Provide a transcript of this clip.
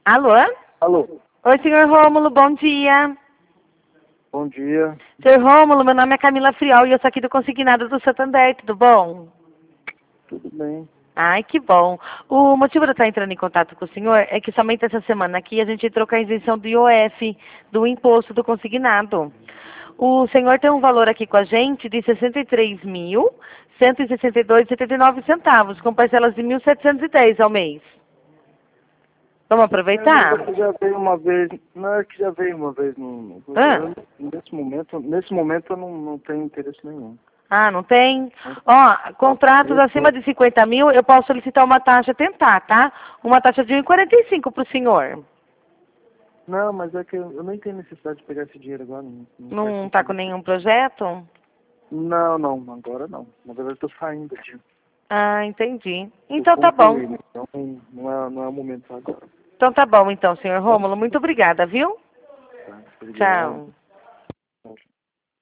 Alô? Alô, Oi, senhor Rômulo, bom dia. bom dia. Senhor Rômulo, meu nome é Camila Friol e eu sou aqui do Consignado do Santander, tudo bom? Tudo bem? Ai, que bom. O motivo de eu estar entrando em contato com o senhor é que somente essa semana aqui a gente entrou com a isenção do IOF, do imposto do consignado. O senhor tem um valor aqui com a gente de R$ 63.162,79, com parcelas de 1.710 ao mês. Vamos aproveitar? É que já veio uma vez, não é que já veio uma vez Ah, nesse momento eu não tenho interesse nenhum. não tem? Ó, contratos acima de 50 mil, eu posso solicitar uma taxa, tentar, tá? Uma taxa de 1,45 para o senhor. Não, mas é que eu nem tenho necessidade de pegar esse dinheiro agora. Não faz Não está com sentido. nenhum projeto? Não, agora não. Na verdade eu tô saindo aqui. Ah, entendi. Tô Então tá bom. concluindo, então não é o momento agora. Então tá bom, então, senhor Rômulo. Muito obrigada, viu? Tá? Obrigado. Tchau.